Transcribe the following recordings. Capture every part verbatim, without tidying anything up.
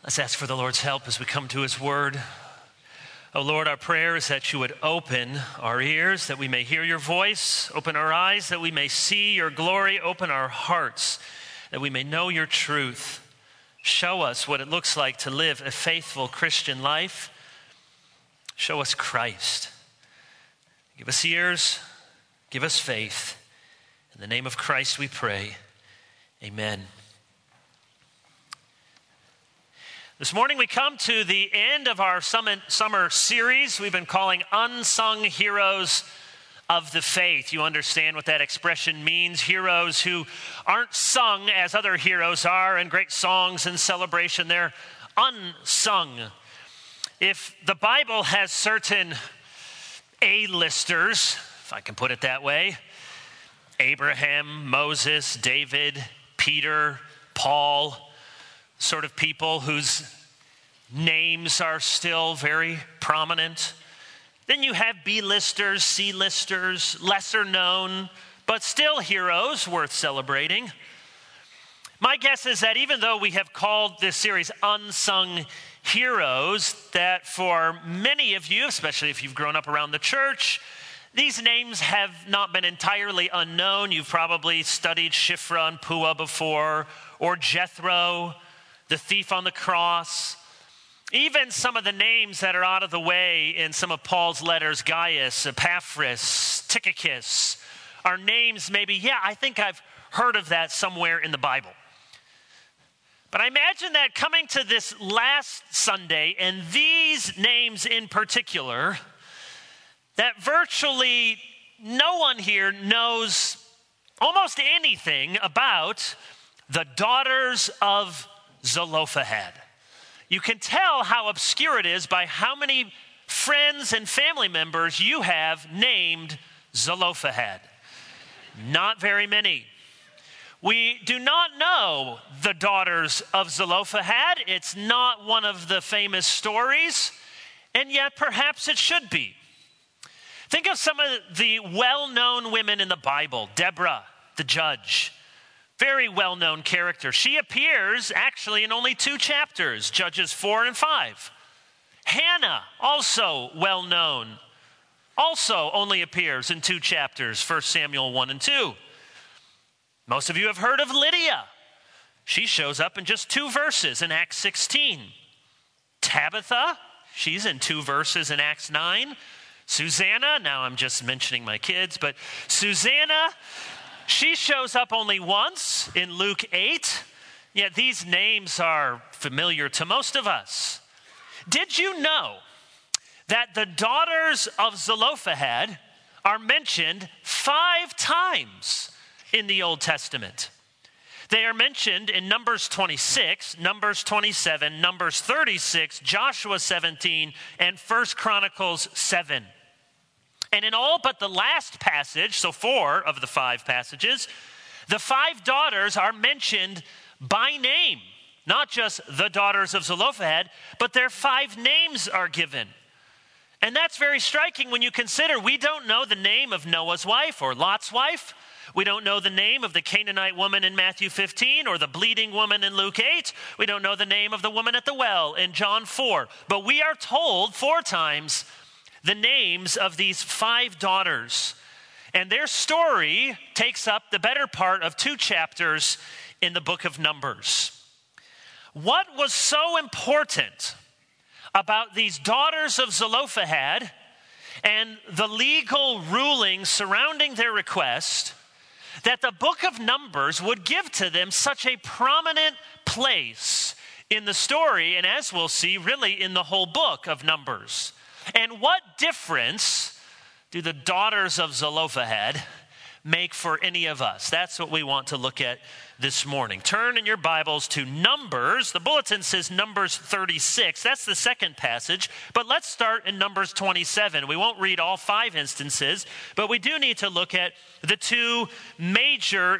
Let's ask for the Lord's help as we come to his word. Oh Lord, our prayer is that you would open our ears, that we may hear your voice, open our eyes, that we may see your glory, open our hearts, that we may know your truth. Show us what it looks like to live a faithful Christian life. Show us Christ. Give us ears, give us faith. In the name of Christ we pray. Amen. This morning we come to the end of our summer series we've been calling Unsung Heroes of the Faith. You understand what that expression means. Heroes who aren't sung as other heroes are in great songs and celebration. They're unsung. If the Bible has certain A-listers, if I can put it that way, Abraham, Moses, David, Peter, Paul, sort of people whose names are still very prominent. Then you have B-listers, C-listers, lesser known, but still heroes worth celebrating. My guess is that even though we have called this series Unsung Heroes, that for many of you, especially if you've grown up around the church, these names have not been entirely unknown. You've probably studied Shiphrah and Puah before, or Jethro, the thief on the cross. Even some of the names that are out of the way in some of Paul's letters, Gaius, Epaphras, Tychicus, are names maybe, yeah, I think I've heard of that somewhere in the Bible. But I imagine that coming to this last Sunday, and these names in particular, that virtually no one here knows almost anything about the daughters of Zelophehad. You can tell how obscure it is by how many friends and family members you have named Zelophehad. Not very many. We do not know the daughters of Zelophehad. It's not one of the famous stories, and yet perhaps it should be. Think of some of the well-known women in the Bible. Deborah, the judge. Very well-known character. She appears actually in only two chapters, Judges four and five. Hannah, also well-known, also only appears in two chapters, First Samuel one and two. Most of you have heard of Lydia. She shows up in just two verses in Acts sixteen. Tabitha, she's in two verses in Acts nine. Susanna, now I'm just mentioning my kids, but Susanna, she shows up only once in Luke eight, yet these names are familiar to most of us. Did you know that the daughters of Zelophehad are mentioned five times in the Old Testament? They are mentioned in Numbers twenty-six, Numbers twenty-seven, Numbers thirty-six, Joshua seventeen, and First Chronicles seven. And in all but the last passage, so four of the five passages, the five daughters are mentioned by name. Not just the daughters of Zelophehad, but their five names are given. And that's very striking when you consider we don't know the name of Noah's wife or Lot's wife. We don't know the name of the Canaanite woman in Matthew fifteen or the bleeding woman in Luke eight. We don't know the name of the woman at the well in John four. But we are told four times the names of these five daughters. And their story takes up the better part of two chapters in the book of Numbers. What was so important about these daughters of Zelophehad and the legal ruling surrounding their request that the book of Numbers would give to them such a prominent place in the story, and as we'll see, really in the whole book of Numbers? And what difference do the daughters of Zelophehad make for any of us? That's what we want to look at this morning. Turn in your Bibles to Numbers. The bulletin says Numbers thirty-six. That's the second passage. But let's start in Numbers twenty-seven. We won't read all five instances, but we do need to look at the two major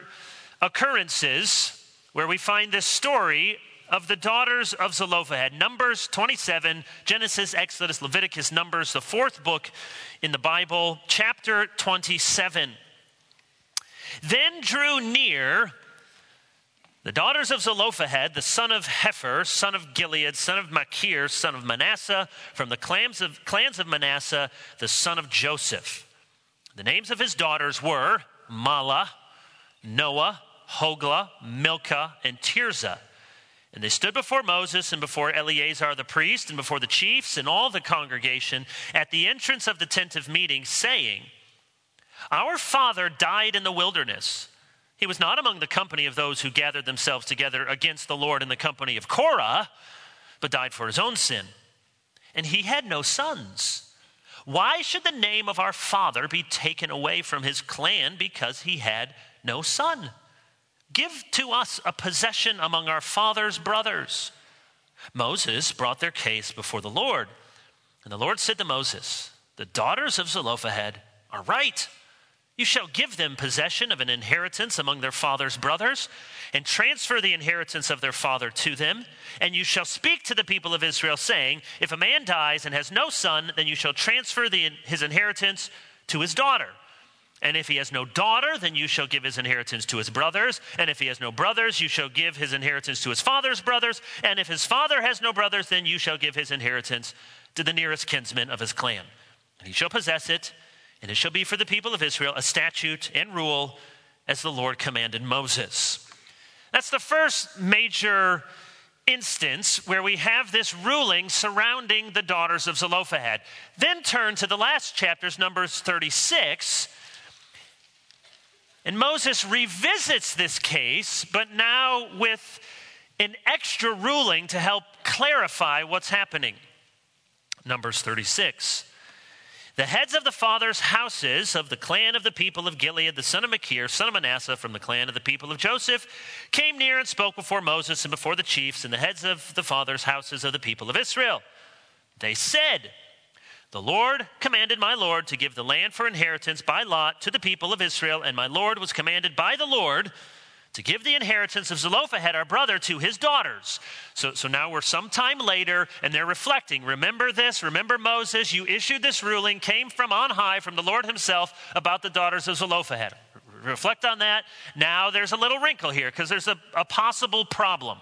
occurrences where we find this story of the daughters of Zelophehad. Numbers twenty-seven, Genesis, Exodus, Leviticus, Numbers, the fourth book in the Bible, chapter twenty-seven. Then drew near The daughters of Zelophehad, the son of Hepher, son of Gilead, son of Machir, son of Manasseh, from the clans of, clans of Manasseh, the son of Joseph. The names of his daughters were Mahlah, Noah, Hoglah, Milcah, and Tirzah. And they stood before Moses and before Eleazar the priest and before the chiefs and all the congregation at the entrance of the tent of meeting, saying, Our father died in the wilderness. He was not among the company of those who gathered themselves together against the Lord in the company of Korah, but died for his own sin. And he had no sons. Why should the name of our father be taken away from his clan because he had no son? Give to us a possession among our father's brothers. Moses brought their case before the Lord. And the Lord said to Moses, The daughters of Zelophehad are right. You shall give them possession of an inheritance among their father's brothers, and transfer the inheritance of their father to them. And you shall speak to the people of Israel, saying, If a man dies and has no son, then you shall transfer the, his inheritance to his daughter. And if he has no daughter, then you shall give his inheritance to his brothers. And if he has no brothers, you shall give his inheritance to his father's brothers. And if his father has no brothers, then you shall give his inheritance to the nearest kinsman of his clan. And he shall possess it. And it shall be for the people of Israel a statute and rule as the Lord commanded Moses. That's the first major instance where we have this ruling surrounding the daughters of Zelophehad. Then turn to the last chapters, Numbers thirty-six. And Moses revisits this case, but now with an extra ruling to help clarify what's happening. Numbers thirty-six. The heads of the fathers' houses of the clan of the people of Gilead, the son of Machir, son of Manasseh, from the clan of the people of Joseph, came near and spoke before Moses and before the chiefs and the heads of the fathers' houses of the people of Israel. They said, The Lord commanded my Lord to give the land for inheritance by lot to the people of Israel, and my Lord was commanded by the Lord to give the inheritance of Zelophehad, our brother, to his daughters. So, so now we're some time later, and they're reflecting. Remember this, remember Moses, you issued this ruling, came from on high, from the Lord himself, about the daughters of Zelophehad. Reflect on that. Now there's a little wrinkle here, because there's a, a possible problem.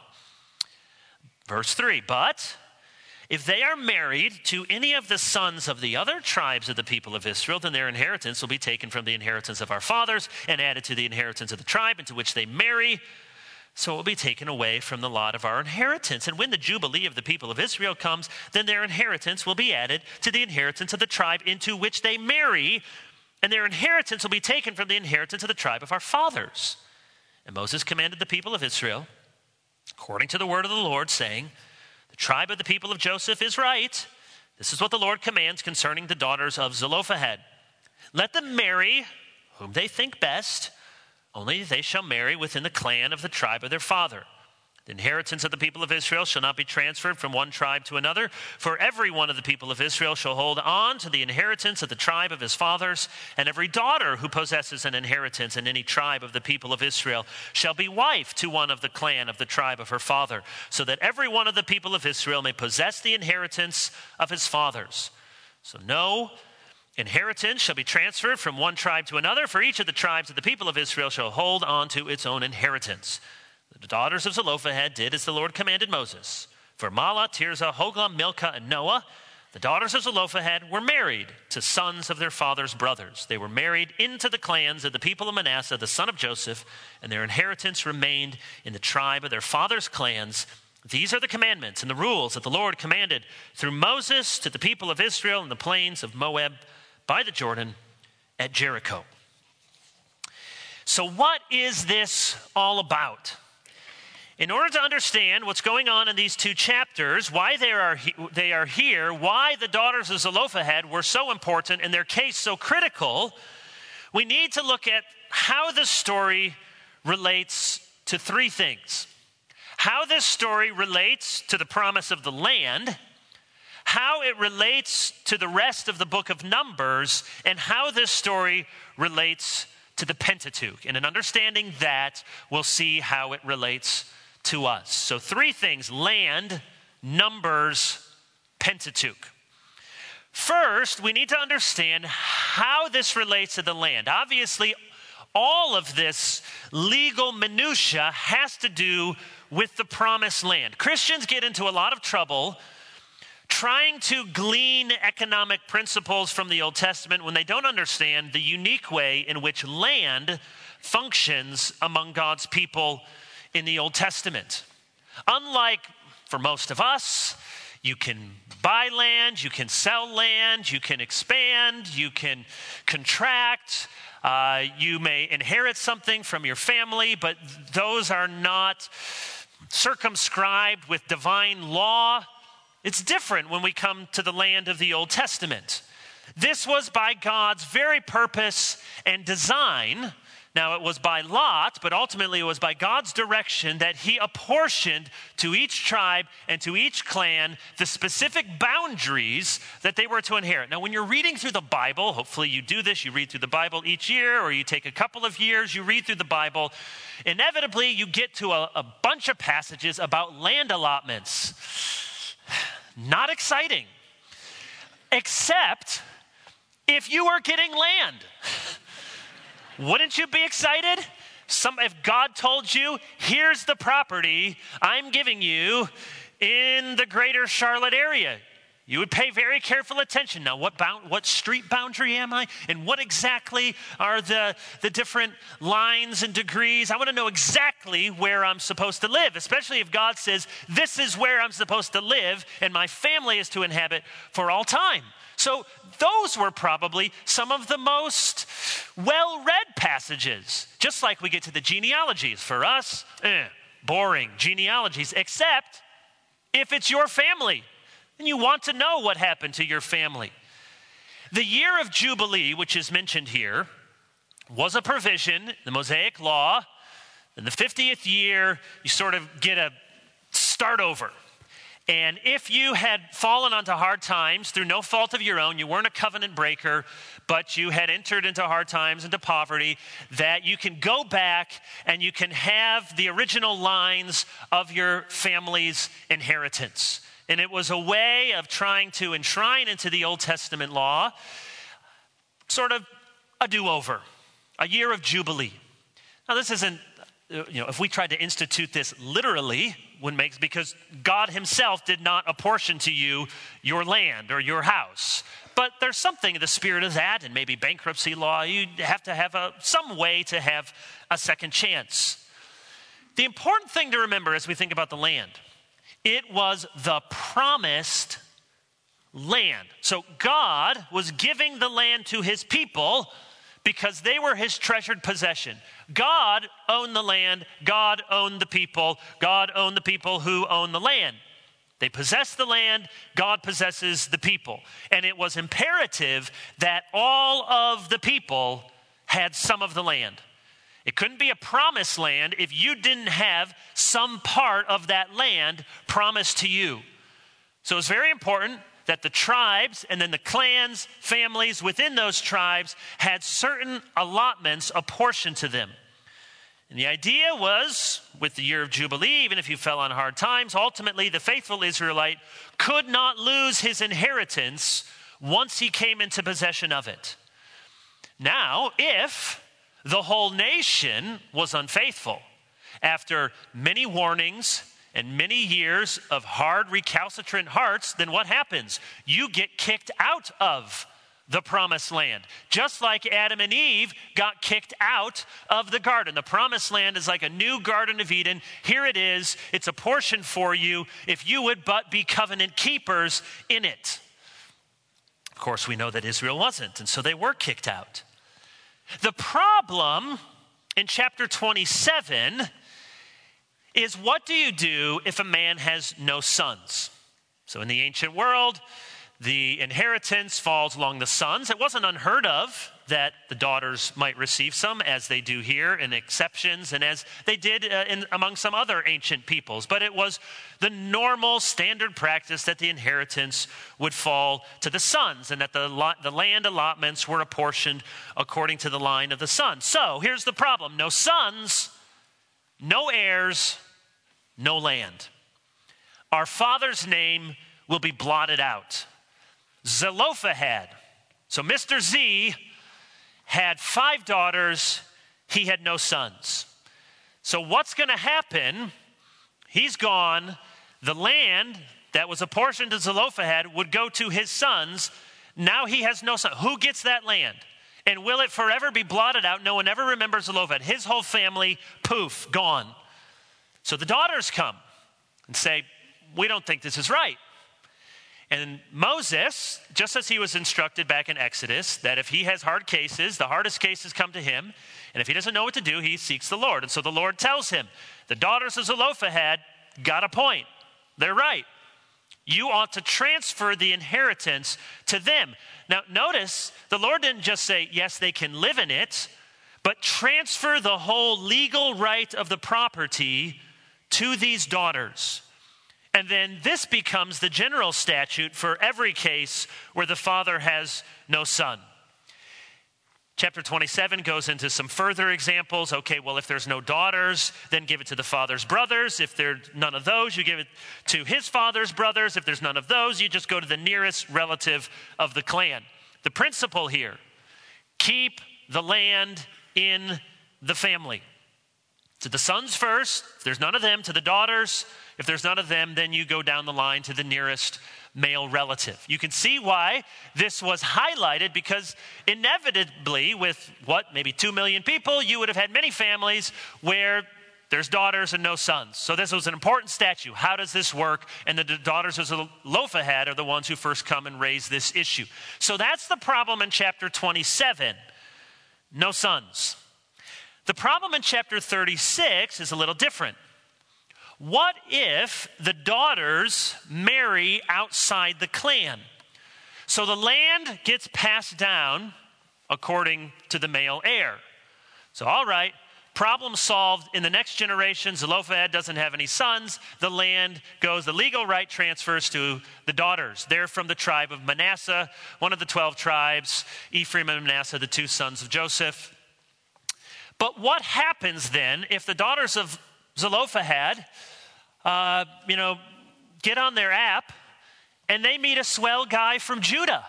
Verse three, but if they are married to any of the sons of the other tribes of the people of Israel, then their inheritance will be taken from the inheritance of our fathers and added to the inheritance of the tribe into which they marry. So it will be taken away from the lot of our inheritance. And when the Jubilee of the people of Israel comes, then their inheritance will be added to the inheritance of the tribe into which they marry, and their inheritance will be taken from the inheritance of the tribe of our fathers. And Moses commanded the people of Israel, according to the word of the Lord, saying, The tribe of the people of Joseph is right. This is what the Lord commands concerning the daughters of Zelophehad. Let them marry whom they think best, only they shall marry within the clan of the tribe of their father. The inheritance of the people of Israel shall not be transferred from one tribe to another, for every one of the people of Israel shall hold on to the inheritance of the tribe of his fathers, and every daughter who possesses an inheritance in any tribe of the people of Israel shall be wife to one of the clan of the tribe of her father, so that every one of the people of Israel may possess the inheritance of his fathers. So no inheritance shall be transferred from one tribe to another, for each of the tribes of the people of Israel shall hold on to its own inheritance. The daughters of Zelophehad did as the Lord commanded Moses. For Mahlah, Tirzah, Hoglah, Milcah, and Noah, the daughters of Zelophehad were married to sons of their father's brothers. They were married into the clans of the people of Manasseh, the son of Joseph, and their inheritance remained in the tribe of their father's clans. These are the commandments and the rules that the Lord commanded through Moses to the people of Israel in the plains of Moab by the Jordan at Jericho. So what is this all about? In order to understand what's going on in these two chapters, why they are, they are here, why the daughters of Zelophehad were so important and their case so critical, we need to look at how the story relates to three things. How this story relates to the promise of the land, how it relates to the rest of the book of Numbers, and how this story relates to the Pentateuch. And in understanding that, we'll see how it relates to us. So three things: land, Numbers, Pentateuch. First, we need to understand how this relates to the land. Obviously, all of this legal minutia has to do with the promised land. Christians get into a lot of trouble trying to glean economic principles from the Old Testament when they don't understand the unique way in which land functions among God's people in the Old Testament. Unlike for most of us, you can buy land, you can sell land, you can expand, you can contract, uh, you may inherit something from your family, but those are not circumscribed with divine law. It's different when we come to the land of the Old Testament. This was by God's very purpose and design. Now, it was by lot, but ultimately it was by God's direction that he apportioned to each tribe and to each clan the specific boundaries that they were to inherit. Now, when you're reading through the Bible, hopefully you do this, you read through the Bible each year, or you take a couple of years, you read through the Bible, inevitably you get to a, a bunch of passages about land allotments. Not exciting, except if you are getting land. Wouldn't you be excited? Some, if God told you, here's the property I'm giving you in the greater Charlotte area, you would pay very careful attention. Now, what bound, what street boundary am I? And what exactly are the, the different lines and degrees? I want to know exactly where I'm supposed to live, especially if God says, this is where I'm supposed to live and my family is to inhabit for all time. So those were probably some of the most well-read passages. Just like we get to the genealogies. For us, eh, boring genealogies, except if it's your family and you want to know what happened to your family. The year of Jubilee, which is mentioned here, was a provision, the Mosaic Law. In the fiftieth year, you sort of get a start over. And if you had fallen onto hard times through no fault of your own, you weren't a covenant breaker, but you had entered into hard times, into poverty, that you can go back and you can have the original lines of your family's inheritance. And it was a way of trying to enshrine into the Old Testament law sort of a do-over, a year of Jubilee. Now, this isn't, you know, if we tried to institute this literally, would make, because God himself did not apportion to you your land or your house. But there's something in the spirit of that, and maybe bankruptcy law, you have to have a, some way to have a second chance. The important thing to remember as we think about the land, it was the promised land. So God was giving the land to his people because they were his treasured possession. God owned the land, God owned the people, God owned the people who own the land. They possess the land, God possesses the people. And it was imperative that all of the people had some of the land. It couldn't be a promised land if you didn't have some part of that land promised to you. So it's very important that the tribes and then the clans, families within those tribes had certain allotments apportioned to them. And the idea was, with the year of Jubilee, even if you fell on hard times, ultimately the faithful Israelite could not lose his inheritance once he came into possession of it. Now, if the whole nation was unfaithful, after many warnings and many years of hard, recalcitrant hearts, then what happens? You get kicked out of the promised land. Just like Adam and Eve got kicked out of the garden. The promised land is like a new Garden of Eden. Here it is. It's a portion for you if you would but be covenant keepers in it. Of course, we know that Israel wasn't, and so they were kicked out. The problem in chapter twenty-seven is, what do you do if a man has no sons? So in the ancient world, the inheritance falls along the sons. It wasn't unheard of that the daughters might receive some, as they do here in exceptions and as they did uh, in, among some other ancient peoples. But it was the normal standard practice that the inheritance would fall to the sons and that the, lot, the land allotments were apportioned according to the line of the sons. So here's the problem. No sons, no heirs, no land. Our father's name will be blotted out. Zelophehad. So Mister Z had five daughters. he had no sons. So what's going to happen? He's gone. The land that was apportioned to Zelophehad would go to his sons. Now he has no son. Who gets that land? And will it forever be blotted out? No one ever remembers Zelophehad. His whole family, poof, gone. So the daughters come and say, we don't think this is right. And Moses, just as he was instructed back in Exodus, that if he has hard cases, the hardest cases come to him, and if he doesn't know what to do, he seeks the Lord. And so the Lord tells him, the daughters of Zelophehad got a point. They're right. You ought to transfer the inheritance to them. Now, notice, the Lord didn't just say, yes, they can live in it, but transfer the whole legal right of the property to these daughters. And then this becomes the general statute for every case where the father has no son. Chapter twenty-seven goes into some further examples. Okay, well, if there's no daughters, then give it to the father's brothers. If there's none of those, you give it to his father's brothers. If there's none of those, you just go to the nearest relative of the clan. The principle here, keep the land in the family. To the sons first, if there's none of them, to the daughters. If there's none of them, then you go down the line to the nearest male relative. You can see why this was highlighted, because inevitably with what, maybe two million people, you would have had many families where there's daughters and no sons. So this was an important statute. How does this work? And the daughters of Zelophehad are the ones who first come and raise this issue. So that's the problem in chapter twenty-seven. No sons. The problem in chapter thirty-six is a little different. What if the daughters marry outside the clan? So the land gets passed down according to the male heir. So, all right, problem solved. In the next generation, Zelophehad doesn't have any sons. The land goes, the legal right transfers to the daughters. They're from the tribe of Manasseh, one of the twelve tribes, Ephraim and Manasseh, the two sons of Joseph. But what happens then if the daughters of Zelophehad, uh, you know, get on their app and they meet a swell guy from Judah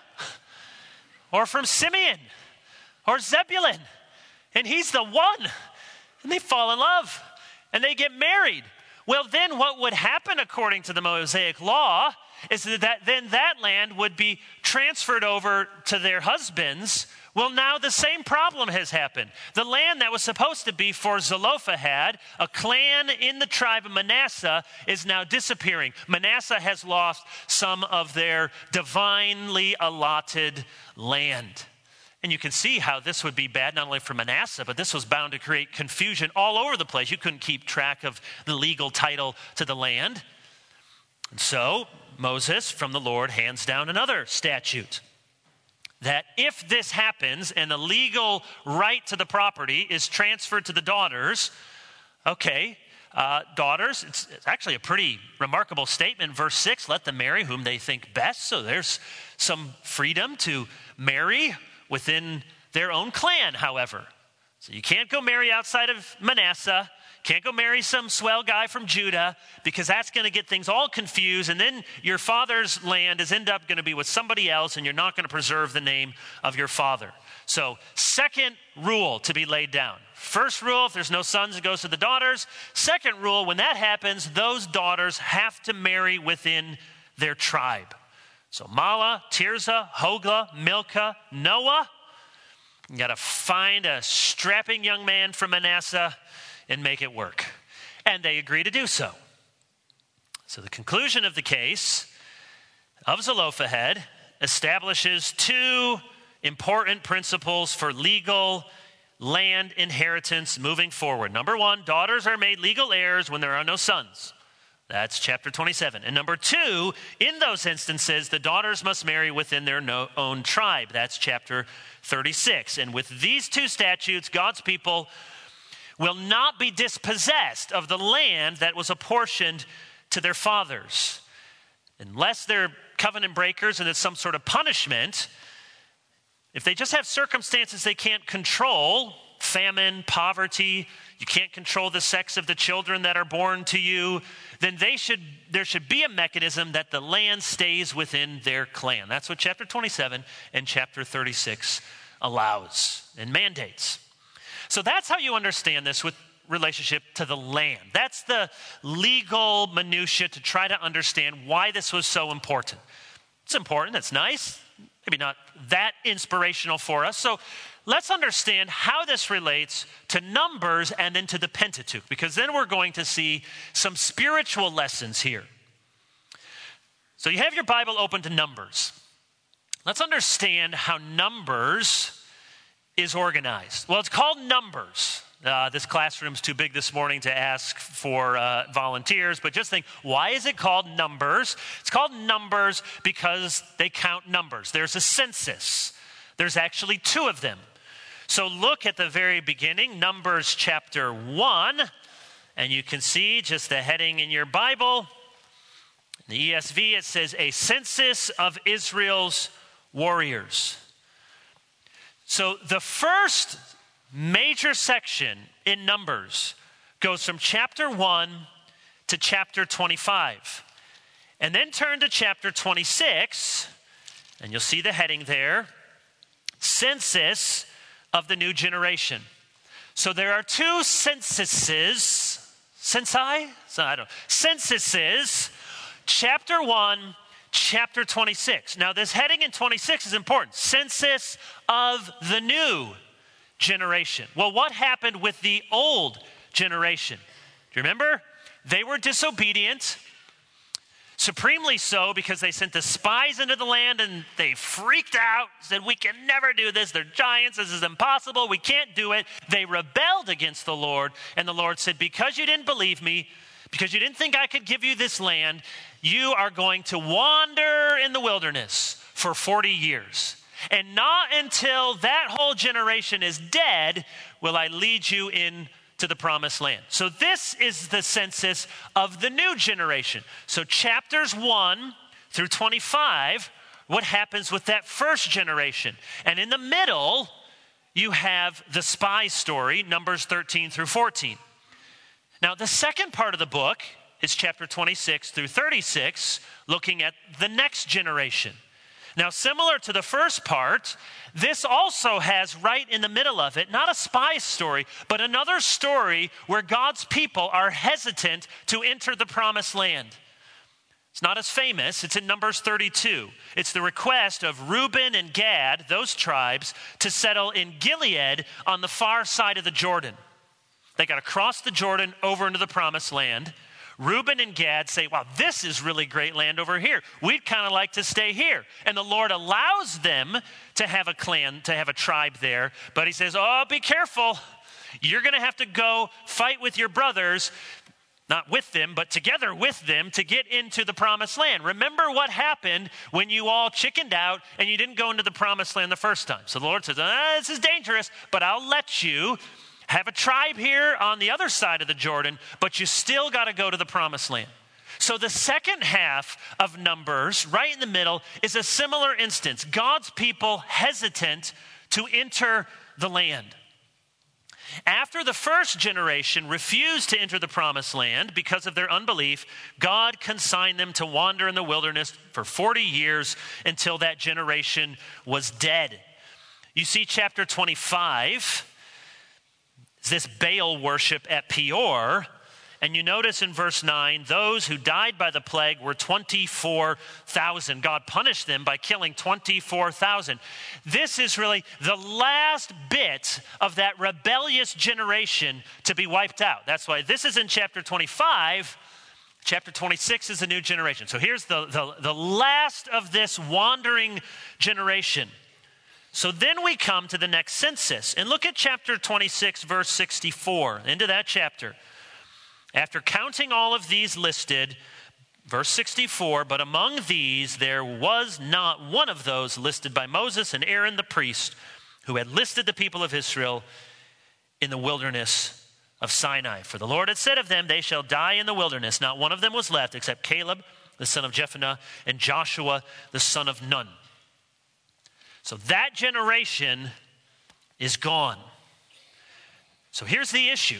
or from Simeon or Zebulun, and he's the one, and they fall in love and they get married? Well, then what would happen according to the Mosaic law is that then that land would be transferred over to their husbands. Well, now the same problem has happened. The land that was supposed to be for Zelophehad, a clan in the tribe of Manasseh, is now disappearing. Manasseh has lost some of their divinely allotted land. And you can see how this would be bad, not only for Manasseh, but this was bound to create confusion all over the place. You couldn't keep track of the legal title to the land. And so Moses, from the Lord, hands down another statute, that if this happens and the legal right to the property is transferred to the daughters, okay, uh, daughters, it's, it's actually a pretty remarkable statement. Verse six, let them marry whom they think best. So there's some freedom to marry within their own clan, however. So you can't go marry outside of Manasseh. Can't go marry some swell guy from Judah, because that's going to get things all confused, and then your father's land is end up going to be with somebody else, and you're not going to preserve the name of your father. So second rule to be laid down. First rule, if there's no sons, it goes to the daughters. Second rule, when that happens, those daughters have to marry within their tribe. So Mala, Tirzah, Hoglah, Milcah, Noah, you got to find a strapping young man from Manasseh and make it work. And they agree to do so. So the conclusion of the case of Zelophehad establishes two important principles for legal land inheritance moving forward. Number one, daughters are made legal heirs when there are no sons. That's chapter twenty-seven. And number two, in those instances, the daughters must marry within their no, own tribe. That's chapter thirty-six. And with these two statutes, God's people will not be dispossessed of the land that was apportioned to their fathers. Unless they're covenant breakers and it's some sort of punishment, if they just have circumstances they can't control, famine, poverty, you can't control the sex of the children that are born to you, then they should there should be a mechanism that the land stays within their clan. That's what chapter twenty-seven and chapter thirty-six allows and mandates. So that's how you understand this with relationship to the land. That's the legal minutia to try to understand why this was so important. It's important, it's nice, maybe not that inspirational for us. So let's understand how this relates to Numbers and then to the Pentateuch, because then we're going to see some spiritual lessons here. So you have your Bible open to Numbers. Let's understand how Numbers is organized. Well, it's called Numbers. Uh, this classroom's too big this morning to ask for uh, volunteers, but just think, why is it called Numbers? It's called Numbers because they count numbers. There's a census. There's actually two of them. So look at the very beginning, Numbers chapter one, and you can see just the heading in your Bible. In the E S V, it says, a census of Israel's warriors. So the first major section in Numbers goes from chapter one to chapter twenty-five. And then turn to chapter twenty-six, and you'll see the heading there, Census of the New Generation. So there are two censuses, censi? So I don't know. Censuses, chapter one, chapter twenty-six. Now this heading in twenty-six is important. Census of the new generation. Well, what happened with the old generation? Do you remember? They were disobedient, supremely so, because they sent the spies into the land and they freaked out, said, we can never do this. They're giants. This is impossible. We can't do it. They rebelled against the Lord, and the Lord said, because you didn't believe me, because you didn't think I could give you this land, you are going to wander in the wilderness for forty years. And not until that whole generation is dead will I lead you in to the promised land. So this is the census of the new generation. So chapters one through twenty-five, what happens with that first generation? And in the middle, you have the spy story, Numbers thirteen through fourteen. Now, the second part of the book is chapter twenty-six through thirty-six, looking at the next generation. Now, similar to the first part, this also has right in the middle of it, not a spy story, but another story where God's people are hesitant to enter the promised land. It's not as famous. It's in Numbers thirty-two. It's the request of Reuben and Gad, those tribes, to settle in Gilead on the far side of the Jordan. They got to cross the Jordan over into the promised land. Reuben and Gad say, wow, this is really great land over here. We'd kind of like to stay here. And the Lord allows them to have a clan, to have a tribe there. But he says, oh, be careful. You're going to have to go fight with your brothers, not with them, but together with them to get into the promised land. Remember what happened when you all chickened out and you didn't go into the promised land the first time. So the Lord says, ah, this is dangerous, but I'll let you have a tribe here on the other side of the Jordan, but you still got to go to the promised land. So the second half of Numbers, right in the middle, is a similar instance. God's people hesitant to enter the land. After the first generation refused to enter the promised land because of their unbelief, God consigned them to wander in the wilderness for forty years until that generation was dead. You see chapter twenty-five, this Baal worship at Peor. And you notice in verse nine, those who died by the plague were twenty-four thousand. God punished them by killing twenty-four thousand. This is really the last bit of that rebellious generation to be wiped out. That's why this is in chapter twenty-five. Chapter twenty-six is a new generation. So here's the, the, the last of this wandering generation. So then we come to the next census. And look at chapter twenty-six, verse sixty-four, into that chapter. After counting all of these listed, verse sixty-four, but among these there was not one of those listed by Moses and Aaron the priest, who had listed the people of Israel in the wilderness of Sinai. For the Lord had said of them, they shall die in the wilderness. Not one of them was left except Caleb, the son of Jephunneh, and Joshua, the son of Nun. So that generation is gone. So here's the issue.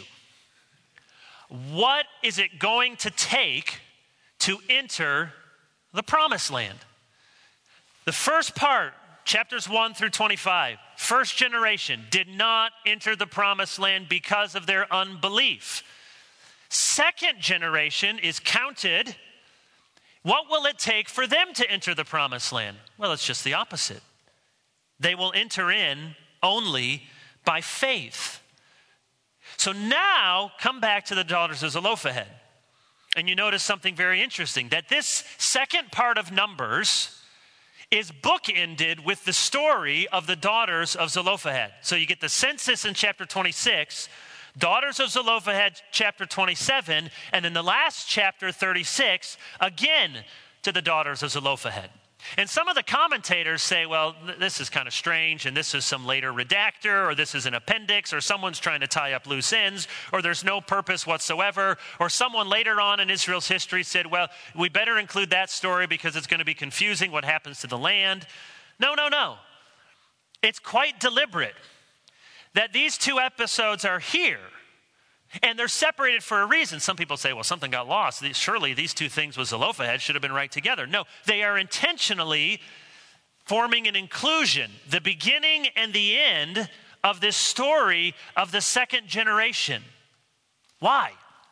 What is it going to take to enter the promised land? The first part chapters one through twenty-five, first generation did not enter the promised land because of their unbelief. Second generation is counted. What will it take for them to enter the promised land? Well, it's just the opposite. They will enter in only by faith. So now, come back to the daughters of Zelophehad. And you notice something very interesting, that this second part of Numbers is bookended with the story of the daughters of Zelophehad. So you get the census in chapter twenty-six, daughters of Zelophehad, chapter twenty-seven, and in the last chapter, thirty-six, again to the daughters of Zelophehad. And some of the commentators say, well, th- this is kind of strange, and this is some later redactor, or this is an appendix, or someone's trying to tie up loose ends, or there's no purpose whatsoever, or someone later on in Israel's history said, well, we better include that story because it's going to be confusing what happens to the land. No, no, no. It's quite deliberate that these two episodes are here, and they're separated for a reason. Some people say, well, something got lost. Surely these two things with Zelophehad should have been right together. No, they are intentionally forming an inclusion, the beginning and the end of this story of the second generation. Why?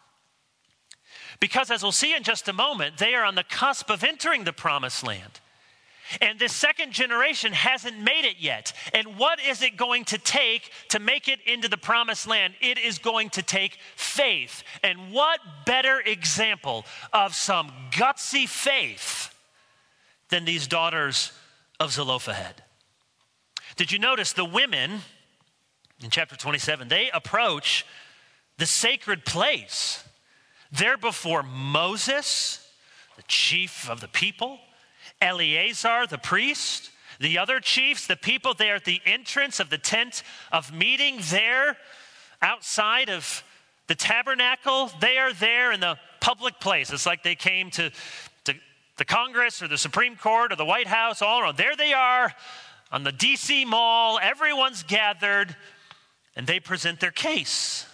Because as we'll see in just a moment, they are on the cusp of entering the promised land. And this second generation hasn't made it yet. And what is it going to take to make it into the promised land? It is going to take faith. And what better example of some gutsy faith than these daughters of Zelophehad? Did you notice the women in chapter twenty-seven, they approach the sacred place. They're before Moses, the chief of the people, Eleazar, the priest, the other chiefs, the people there at the entrance of the tent of meeting there outside of the tabernacle. They are there in the public place. It's like they came to, to the Congress or the Supreme Court or the White House all around. There they are on the D C Mall. Everyone's gathered and they present their case.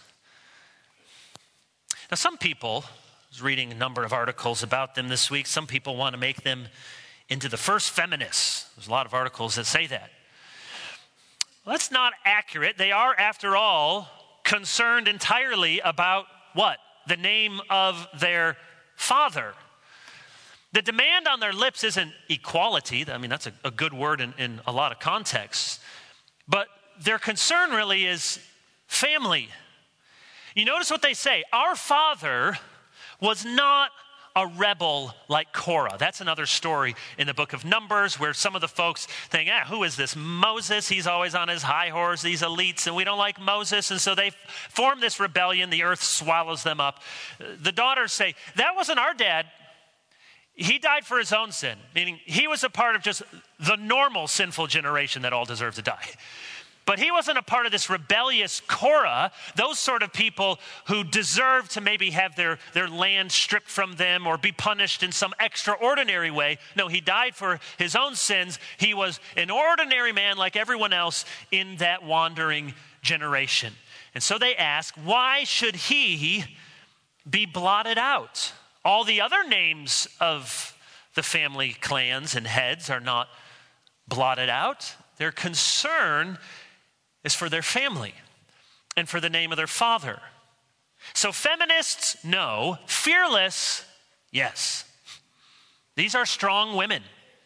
Now, some people, I was reading a number of articles about them this week, some people want to make them into the first feminists. There's a lot of articles that say that. Well, that's not accurate. They are, after all, concerned entirely about what? The name of their father. The demand on their lips isn't equality. I mean, that's a, a good word in, in a lot of contexts. But their concern really is family. You notice what they say. Our father was not a rebel like Korah. That's another story in the book of Numbers where some of the folks think, ah, who is this Moses? He's always on his high horse, these elites, and we don't like Moses. And so they form this rebellion. The earth swallows them up. The daughters say, that wasn't our dad. He died for his own sin, meaning he was a part of just the normal sinful generation that all deserve to die. But he wasn't a part of this rebellious Korah, those sort of people who deserve to maybe have their, their land stripped from them or be punished in some extraordinary way. No, he died for his own sins. He was an ordinary man like everyone else in that wandering generation. And so they ask, why should he be blotted out? All the other names of the family clans and heads are not blotted out. Their concern is for their family and for the name of their father. So feminists, no. Fearless, yes. These are strong women.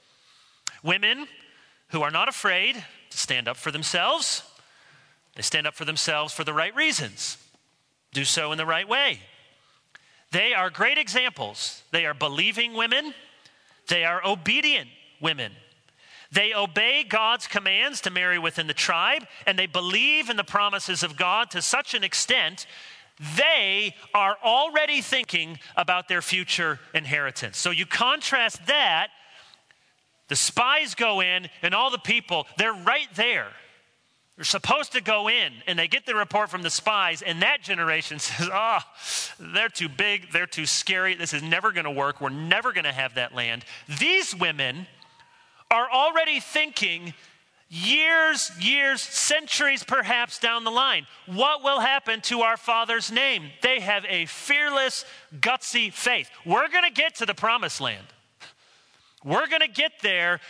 Women who are not afraid to stand up for themselves. They stand up for themselves for the right reasons. Do so in the right way. They are great examples. They are believing women. They are obedient women. They obey God's commands to marry within the tribe, and they believe in the promises of God to such an extent they are already thinking about their future inheritance. So you contrast that, the spies go in, and all the people, they're right there. They're supposed to go in, and they get the report from the spies, and that generation says, oh, they're too big, they're too scary, this is never going to work, we're never going to have that land. These women are already thinking years, years, centuries perhaps down the line. What will happen to our father's name? They have a fearless, gutsy faith. We're going to get to the promised land. We're going to get there,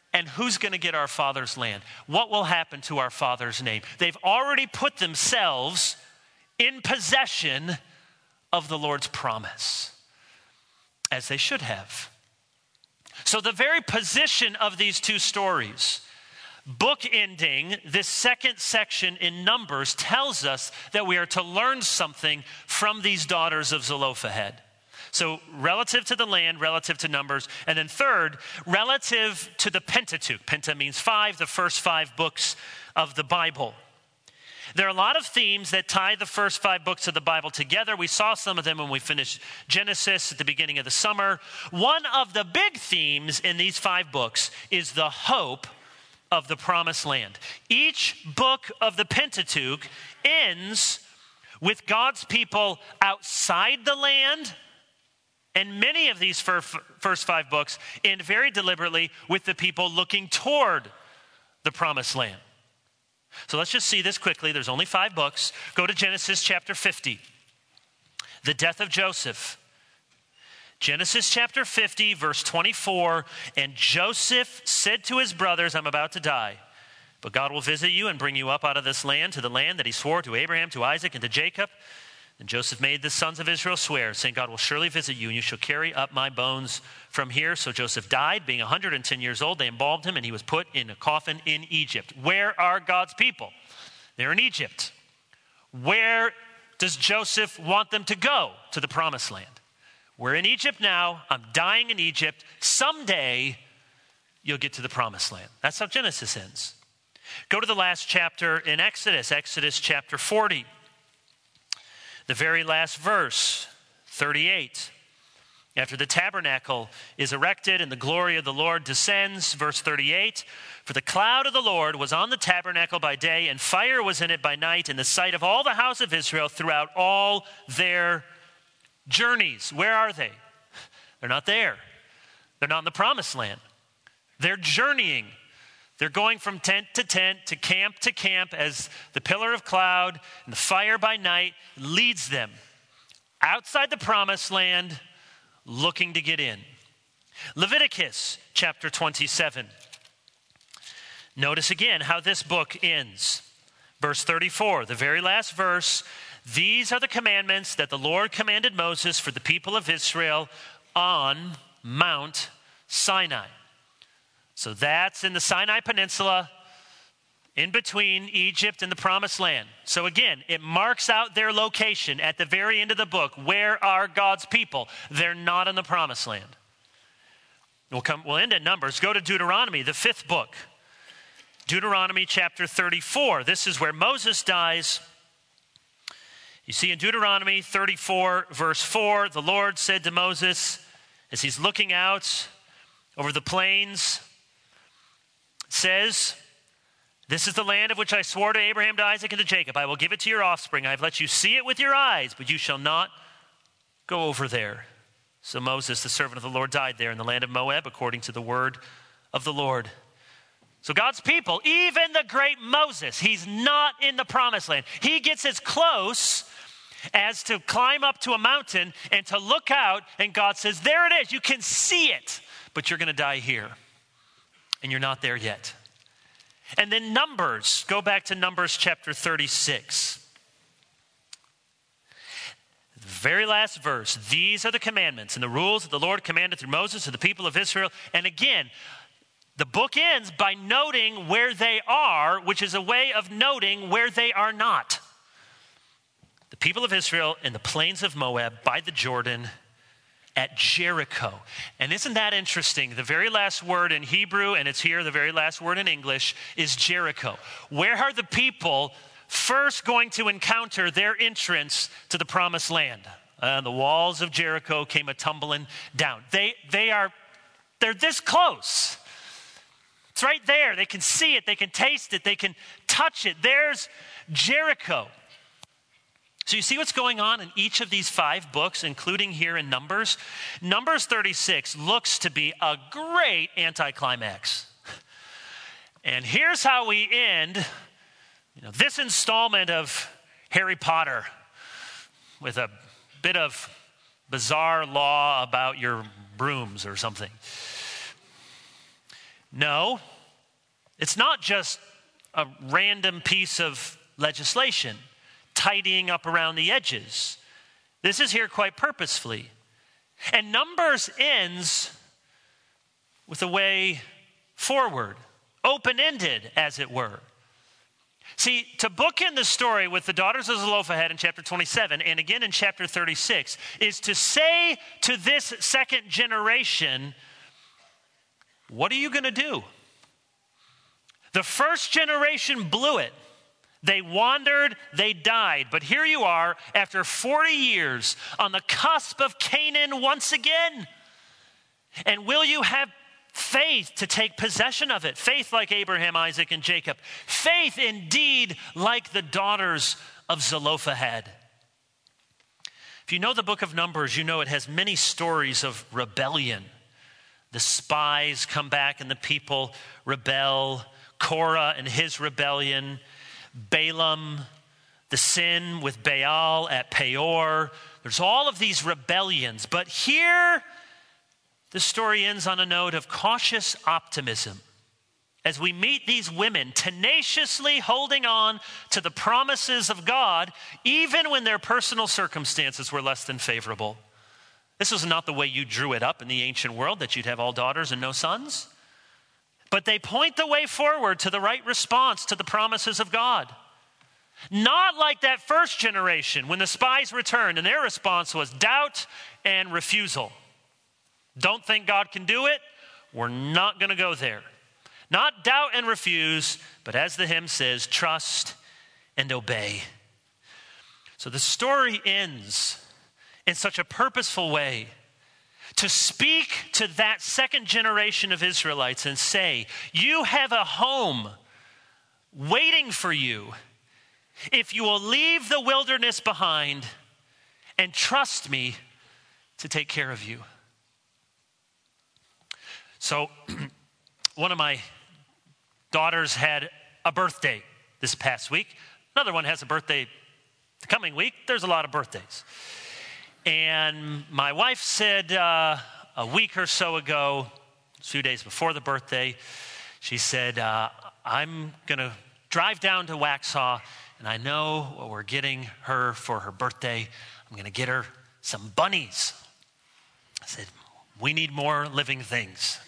And who's going to get our father's land? What will happen to our father's name? They've already put themselves in possession of the Lord's promise, as they should have. So the very position of these two stories, bookending this second section in Numbers, tells us that we are to learn something from these daughters of Zelophehad. So relative to the land, relative to Numbers. And then third, relative to the Pentateuch. Penta means five, the first five books of the Bible. There are a lot of themes that tie the first five books of the Bible together. We saw some of them when we finished Genesis at the beginning of the summer. One of the big themes in these five books is the hope of the promised land. Each book of the Pentateuch ends with God's people outside the land. And many of these first five books end very deliberately with the people looking toward the promised land. So let's just see this quickly. There's only five books. Go to Genesis chapter fifty. The death of Joseph. Genesis chapter fifty, verse twenty-four. And Joseph said to his brothers, I'm about to die, but God will visit you and bring you up out of this land to the land that he swore to Abraham, to Isaac, and to Jacob. And Joseph made the sons of Israel swear, saying, God will surely visit you, and you shall carry up my bones from here. So Joseph died, being one hundred ten years old. They embalmed him, and he was put in a coffin in Egypt. Where are God's people? They're in Egypt. Where does Joseph want them to go? To the promised land. We're in Egypt now. I'm dying in Egypt. Someday, you'll get to the promised land. That's how Genesis ends. Go to the last chapter in Exodus, Exodus chapter forty. The very last verse, thirty-eight. After the tabernacle is erected and the glory of the Lord descends, verse thirty-eight, for the cloud of the Lord was on the tabernacle by day, and fire was in it by night, in the sight of all the house of Israel throughout all their journeys. Where are they? They're not there. They're not in the promised land. They're journeying. They're going from tent to tent, to camp to camp, as the pillar of cloud and the fire by night leads them outside the promised land, looking to get in. Leviticus chapter twenty-seven. Notice again how this book ends. Verse thirty-four, the very last verse. These are the commandments that the Lord commanded Moses for the people of Israel on Mount Sinai. So that's in the Sinai Peninsula, in between Egypt and the Promised Land. So again, it marks out their location at the very end of the book. Where are God's people? They're not in the Promised Land. We'll come. We'll end at Numbers. Go to Deuteronomy, the fifth book. Deuteronomy chapter thirty-four. This is where Moses dies. You see in Deuteronomy thirty-four, verse four, the Lord said to Moses, as he's looking out over the plains, says, this is the land of which I swore to Abraham, to Isaac, and to Jacob. I will give it to your offspring. I have let you see it with your eyes, but you shall not go over there. So Moses, the servant of the Lord, died there in the land of Moab, according to the word of the Lord. So God's people, even the great Moses, he's not in the promised land. He gets as close as to climb up to a mountain and to look out, and God says, there it is. You can see it, but you're going to die here. And you're not there yet. And then Numbers, go back to Numbers chapter thirty-six. The very last verse, these are the commandments and the rules that the Lord commanded through Moses to the people of Israel. And again, the book ends by noting where they are, which is a way of noting where they are not. The people of Israel in the plains of Moab by the Jordan, at Jericho. And isn't that interesting? The very last word in Hebrew, and it's here, the very last word in English, is Jericho. Where are the people first going to encounter their entrance to the promised land? Uh, the walls of Jericho came a-tumbling down. They, they are, they're this close. It's right there. They can see it. They can taste it. They can touch it. There's Jericho. So you see what's going on in each of these five books, including here in Numbers? Numbers thirty-six looks to be a great anticlimax. And here's how we end, you know, this installment of Harry Potter with a bit of bizarre law about your brooms or something. No, it's not just a random piece of legislation, tidying up around the edges. This is here quite purposefully. And Numbers ends with a way forward, open-ended, as it were. See, to bookend the story with the daughters of Zelophehad in chapter twenty-seven and again in chapter thirty-six is to say to this second generation, what are you going to do? The first generation blew it. They wandered, they died. But here you are after forty years on the cusp of Canaan once again. And will you have faith to take possession of it? Faith like Abraham, Isaac, and Jacob. Faith indeed like the daughters of Zelophehad. If you know the book of Numbers, you know it has many stories of rebellion. The spies come back and the people rebel. Korah and his rebellion. Balaam, the sin with Baal at Peor. There's all of these rebellions. But here, the story ends on a note of cautious optimism as we meet these women tenaciously holding on to the promises of God, even when their personal circumstances were less than favorable. This was not the way you drew it up in the ancient world, that you'd have all daughters and no sons. But they point the way forward to the right response to the promises of God. Not like that first generation when the spies returned and their response was doubt and refusal. Don't think God can do it? We're not going to go there. Not doubt and refuse, but as the hymn says, trust and obey. So the story ends in such a purposeful way to speak to that second generation of Israelites and say, you have a home waiting for you if you will leave the wilderness behind and trust me to take care of you. So one of my daughters had a birthday this past week. Another one has a birthday the coming week. There's a lot of birthdays. And my wife said uh, a week or so ago, a few days before the birthday, she said, uh, I'm going to drive down to Waxhaw, and I know what we're getting her for her birthday. I'm going to get her some bunnies. I said, we need more living things.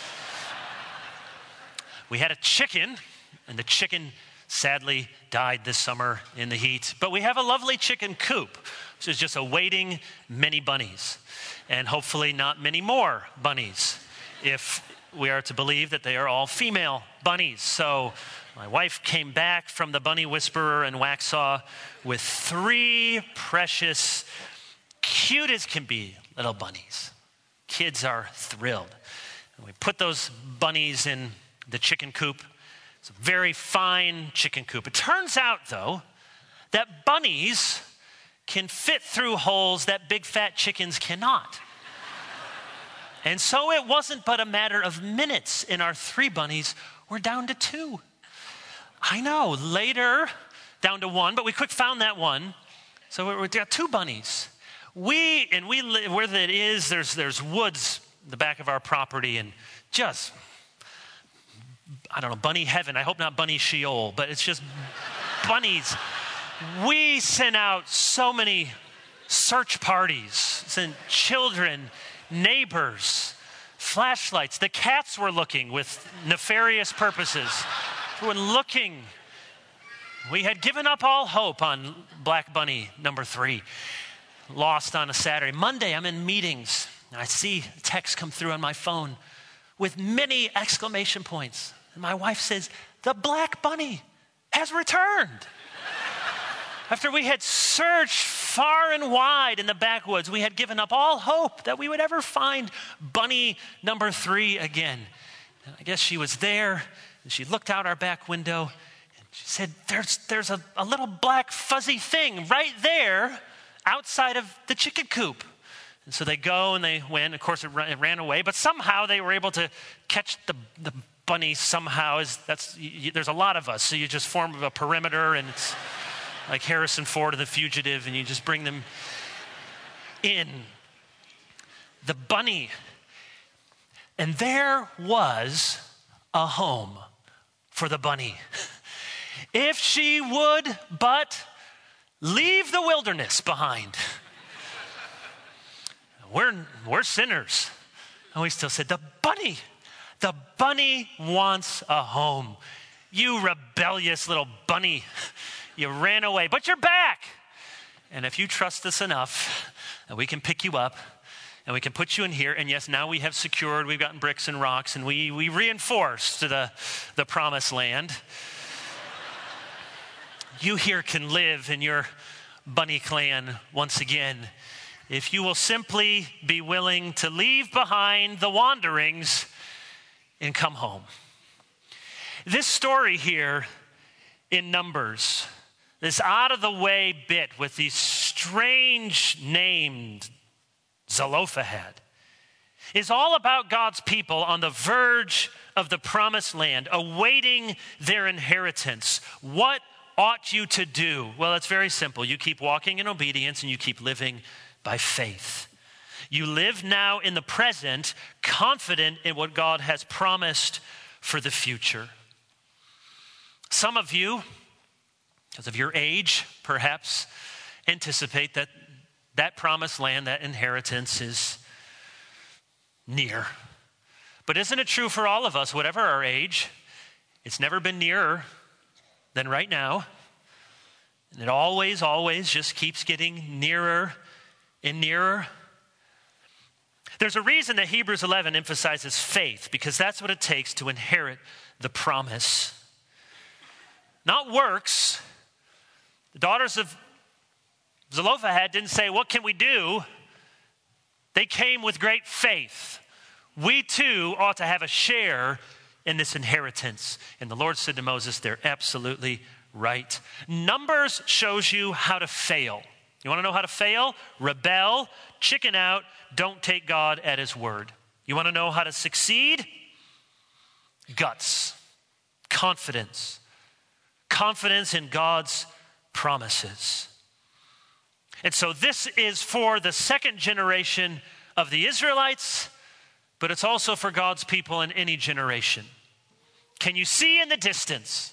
We had a chicken, and the chicken sadly died this summer in the heat. But we have a lovely chicken coop, which is just awaiting many bunnies, and hopefully not many more bunnies, if we are to believe that they are all female bunnies. So my wife came back from the Bunny Whisperer in Waxhaw with three precious, cute as can be, little bunnies. Kids are thrilled. And we put those bunnies in the chicken coop. It's a very fine chicken coop. It turns out, though, that bunnies can fit through holes that big fat chickens cannot. And so it wasn't but a matter of minutes, and our three bunnies were down to two. I know, later, down to one, but we quick found that one. So we got two bunnies. We, and we live where it is, there's, there's woods in the back of our property, and just, I don't know, bunny heaven. I hope not bunny Sheol, but it's just bunnies. We sent out so many search parties, sent children, neighbors, flashlights. The cats were looking with nefarious purposes. We were looking. We had given up all hope on Black Bunny number three. Lost on a Saturday. Monday, I'm in meetings, and I see text come through on my phone with many exclamation points. And my wife says, the Black Bunny has returned. After we had searched far and wide in the backwoods, we had given up all hope that we would ever find Bunny number three again. And I guess she was there, and she looked out our back window, and she said, there's, there's a, a little black fuzzy thing right there outside of the chicken coop. And so they go and they went. Of course, it ran, it ran away, but somehow they were able to catch the, the bunny somehow. Is that's you, there's a lot of us, so you just form a perimeter, and it's like Harrison Ford and The Fugitive, and you just bring them in. The bunny. And there was a home for the bunny. If she would but leave the wilderness behind. We're, we're sinners. And we still said, the bunny, the bunny wants a home. You rebellious little bunny, you ran away, but you're back. And if you trust us enough, that we can pick you up and we can put you in here. And yes, now we have secured, we've gotten bricks and rocks, and we, we reinforced the, the promised land. You here can live in your bunny clan once again if you will simply be willing to leave behind the wanderings and come home. This story here in Numbers, this out of the way bit with these strange named Zelophehad, is all about God's people on the verge of the promised land, awaiting their inheritance. What ought you to do? Well, it's very simple. You keep walking in obedience and you keep living by faith. You live now in the present, confident in what God has promised for the future. Some of you, because of your age, perhaps anticipate that that promised land, that inheritance is near. But isn't it true for all of us, whatever our age, it's never been nearer than right now. And it always, always just keeps getting nearer and nearer. There's a reason that Hebrews eleven emphasizes faith, because that's what it takes to inherit the promise. Not works. The daughters of Zelophehad didn't say, what can we do? They came with great faith. We too ought to have a share in this inheritance. And the Lord said to Moses, they're absolutely right. Numbers shows you how to fail. You want to know how to fail? Rebel, chicken out, don't take God at his word. You want to know how to succeed? Guts, confidence, confidence in God's promises. And so this is for the second generation of the Israelites, but it's also for God's people in any generation. Can you see in the distance?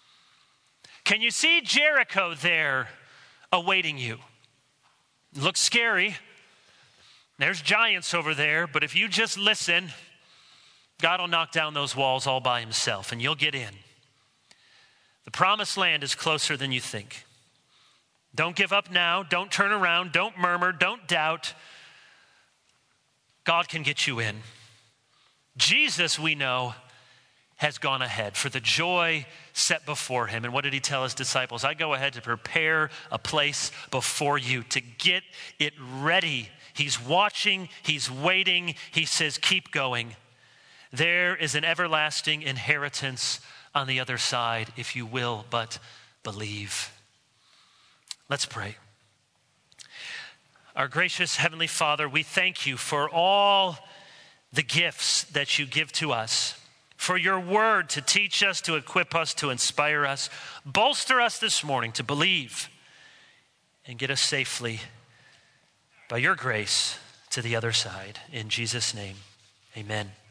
Can you see Jericho there awaiting you? It looks scary. There's giants over there, but if you just listen, God will knock down those walls all by himself and you'll get in. The promised land is closer than you think. Don't give up now. Don't turn around. Don't murmur. Don't doubt. God can get you in. Jesus, we know, has gone ahead for the joy set before him. And what did he tell his disciples? I go ahead to prepare a place before you, to get it ready. He's watching. He's waiting. He says, keep going. There is an everlasting inheritance on the other side, if you will but believe. Let's pray. Our gracious Heavenly Father, we thank you for all the gifts that you give to us, for your word to teach us, to equip us, to inspire us. Bolster us this morning to believe and get us safely by your grace to the other side. In Jesus' name, amen.